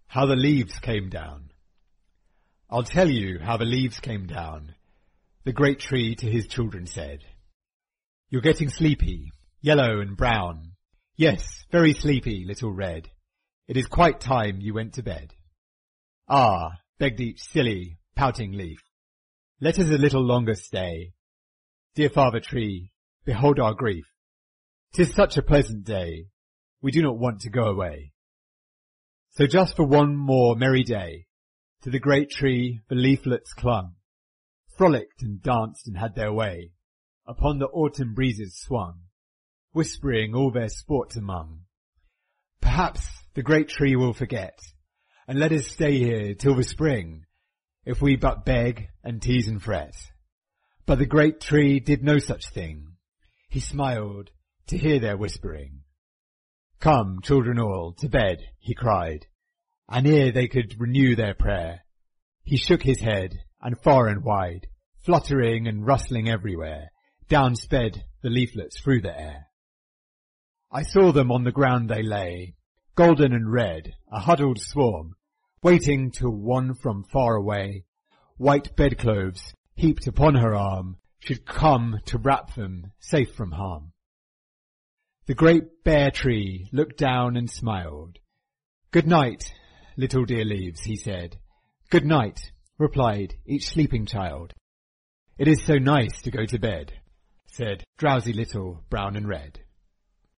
How the Leaves Came Down. I'll tell you how the leaves came down. The great tree to his children said, "You're getting sleepy, yellow and brown. Yes, very sleepy, little red. It is quite time you went to bed." "Ah," begged each silly, pouting leaf, "let us a little longer stay. Dear Father Tree, behold our grief. 'Tis such a pleasant day, we do not want to go away." So just for one more merry day, to the great tree the leaflets clung, frolicked and danced and had their way, upon the autumn breezes swung, whispering all their sports among. Perhaps the great tree will forget, and let us stay here till the spring, if we but beg and tease and fret. But the great tree did no such thing. He smiled to hear their whispering. "Come, children all, to bed," he cried, and ere they could renew their prayer, he shook his head, and far and wide, fluttering and rustling everywhere, down sped the leaflets through the air. I saw them on the ground they lay, golden and red, a huddled swarm, waiting till one from far away, white bedclothes heaped upon her arm, should come to wrap them safe from harm. The great bare tree looked down and smiled. "Good night, little dear leaves," he said. "Good night," replied each sleeping child. "It is so nice to go to bed," said drowsy little brown and red.